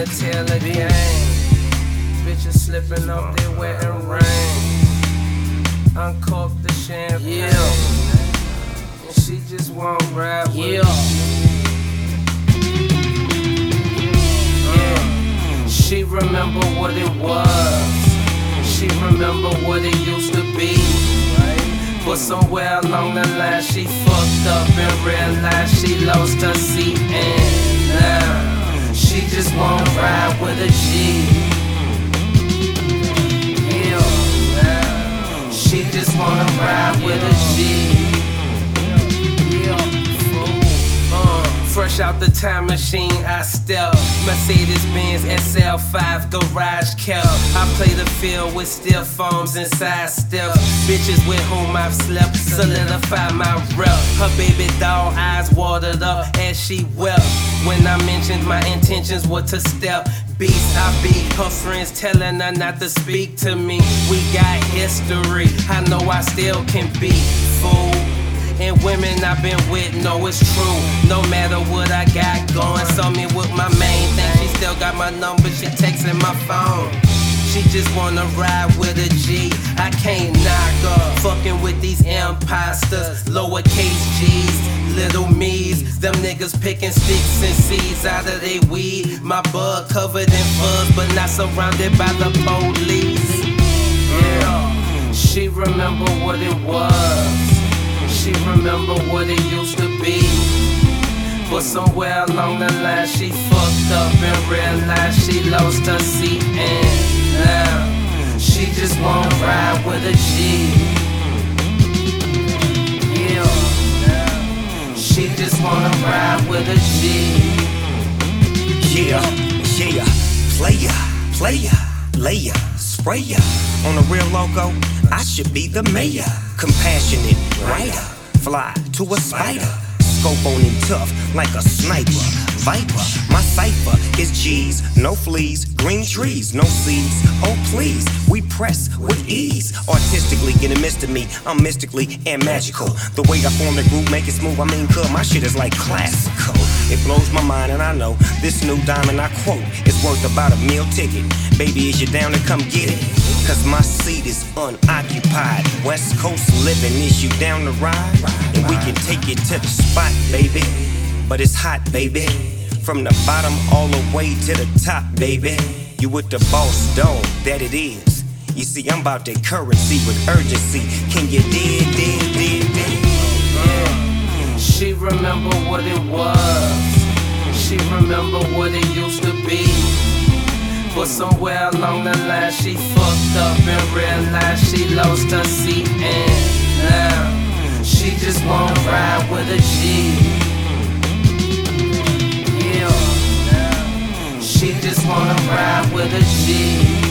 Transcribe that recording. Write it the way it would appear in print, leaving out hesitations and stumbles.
the tail of the game. Bitches slipping off their wedding ring. Uncork the champagne. And she just won't ride with me. She remember what it was. She remember what it used to be. But somewhere along the line she fucked up and realized she lost her seat. And now she just won't ride with a G. She just wanna ride with a G. Fresh out the time machine, I step Mercedes-Benz SL5 garage kept. I play the field with stiff foams and side steps. Bitches with whom I've slept solidify my rep. Her baby doll eyes watered up as she wept when I mentioned my intentions were to step. Beast I be, her friends telling her not to speak to me. We got history, I know I still can be fool. And women I've been with know it's true. No matter what I got going, saw me with my main thing. She still got my number, she texting my phone. She just wanna ride with a G. I can't knock her. Fucking with these imposters, lowercase G's, little me's. Them niggas picking sticks and seeds out of they weed. My bud covered in fuzz, but not surrounded by the police. Yeah, she remember what it was. She remember what it used to be. But somewhere along the line she fucked up and realized she lost her seat. And now she just won't ride with a G. Yeah, she just wanna ride with a G. Yeah, player, layer, sprayer. On a real logo, I should be the mayor. Compassionate writer, fly to a spider. Scope on him tough like a sniper. Viper, my cipher is G's, no fleas, green trees, no seeds. Oh please, we press with ease. Artistically in the midst of me, I'm mystically and magical. The way I form the group, make it smooth, I mean my shit is like classical. It blows my mind and I know this new diamond I quote is worth about a meal ticket. Baby, is you down to come get it? Cause my seat is unoccupied. West Coast living, is you down to ride? And we can take it to the spot, baby. But it's hot, baby. From the bottom all the way to the top, baby. You with the boss dog, that it is. You see, I'm about that currency with urgency. Can you dig? She remember what it was. She remember what it used to be. But somewhere along the line she fucked up and realized she lost her seat. And now she just won't ride with a G. Yeah, she just wanna ride with a G.